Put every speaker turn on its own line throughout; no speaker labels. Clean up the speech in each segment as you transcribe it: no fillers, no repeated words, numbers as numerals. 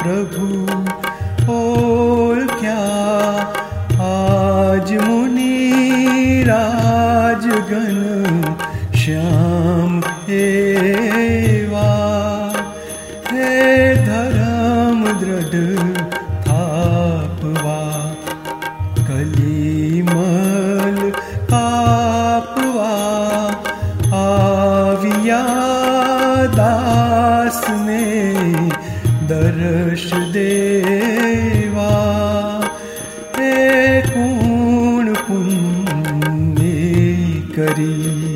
प्रभु ओळख्या आज मुनी राजगण श्याम एवा हे धर्म दृढ थापवा कलिमल कापवा आविया दास ने दर्श देवा हे कूण पुण्य करी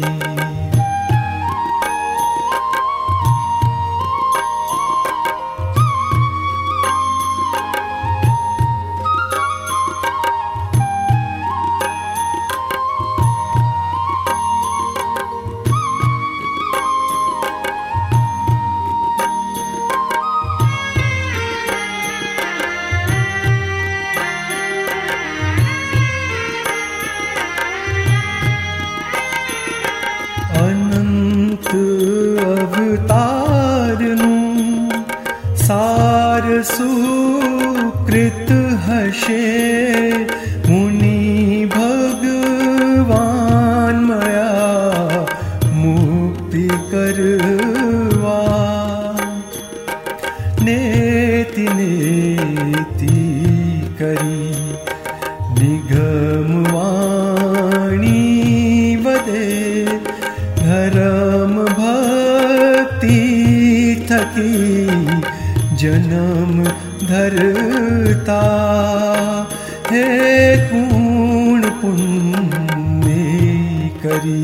अनंत अवतारनु सार सुकृत हशे मुनि भगवान मया मुक्ति करवा नेति नेति करी निगम वाणी वदे धर्म भक्ति थकी जन्म धरता हे कूण पुण्य करी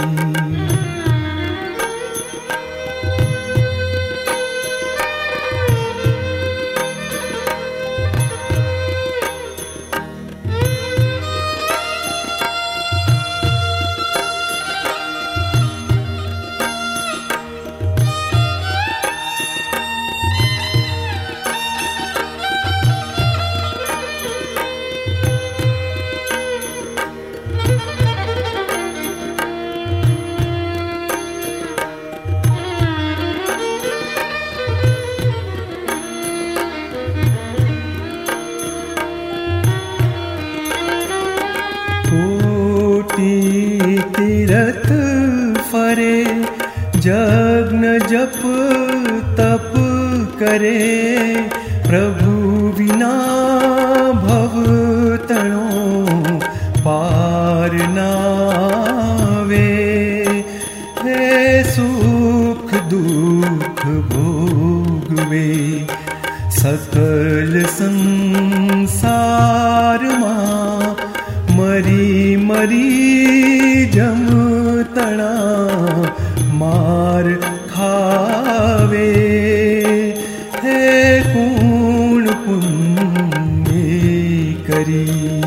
कोटि तीरथ फरे जग्न जप तप करे प्रभु बिना भव तणो पार नावे हे सुख दुख भोगवे सकल संसार मां मरी मरी जम तणा मार खावे हे कूण पुण्य करी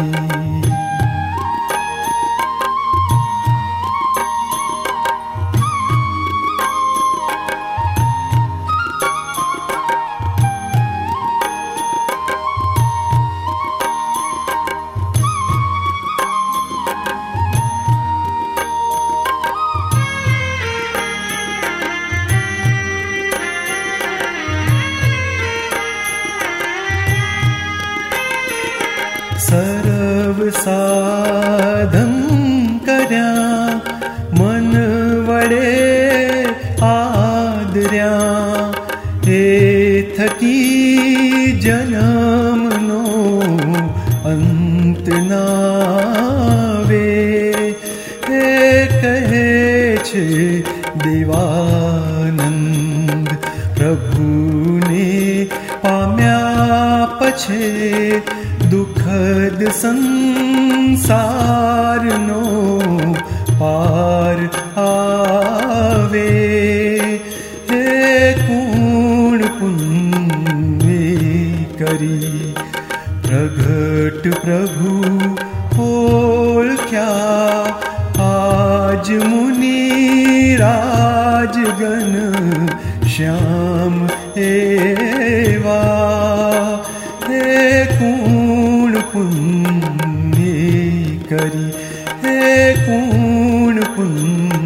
सर्व साधन कर्या मन वडे आदर्या हे थकी जन्मनो अंत नावे हे कहे छे देवानंद प्रभुने पाम्या पछे दुखद संसारनो पार आवे हे कूण पुण्य करी प्रगट प्रभु ओळख्या आज मुनि राजगण श्याम एवा हे कूण पुण्य करी हे कूण पुण्य